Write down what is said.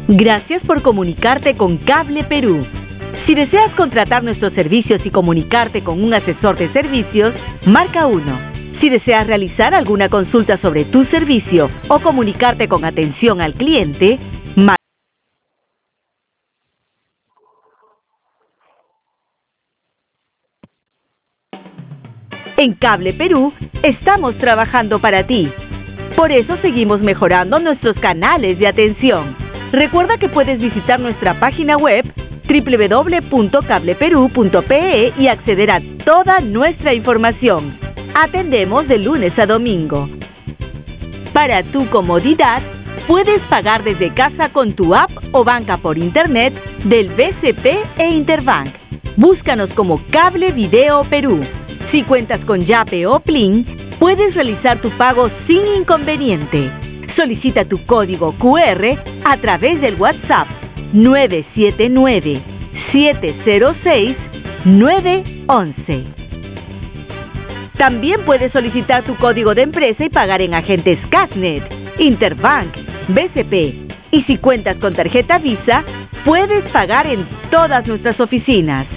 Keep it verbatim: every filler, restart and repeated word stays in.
Gracias por comunicarte con Cable Perú. Si deseas contratar nuestros servicios y comunicarte con un asesor de servicios, marca uno. Si deseas realizar alguna consulta sobre tu servicio o comunicarte con atención al cliente, marca. En Cable Perú estamos trabajando para ti. Por eso seguimos mejorando nuestros canales de atención. Recuerda que puedes visitar nuestra página web doble u doble u doble u punto cable perú punto pe e y acceder a toda nuestra información. Atendemos de lunes a domingo. Para tu comodidad, puedes pagar desde casa con tu app o banca por internet del B C P e Interbank. Búscanos como Cable Video Perú. Si cuentas con Yape o Plin, puedes realizar tu pago sin inconveniente. Solicita tu código cu erre a través del WhatsApp nueve siete nueve, siete cero seis, nueve uno uno. También puedes solicitar tu código de empresa y pagar en agentes Casnet, Interbank, B C P. Y si cuentas con tarjeta Visa, puedes pagar en todas nuestras oficinas.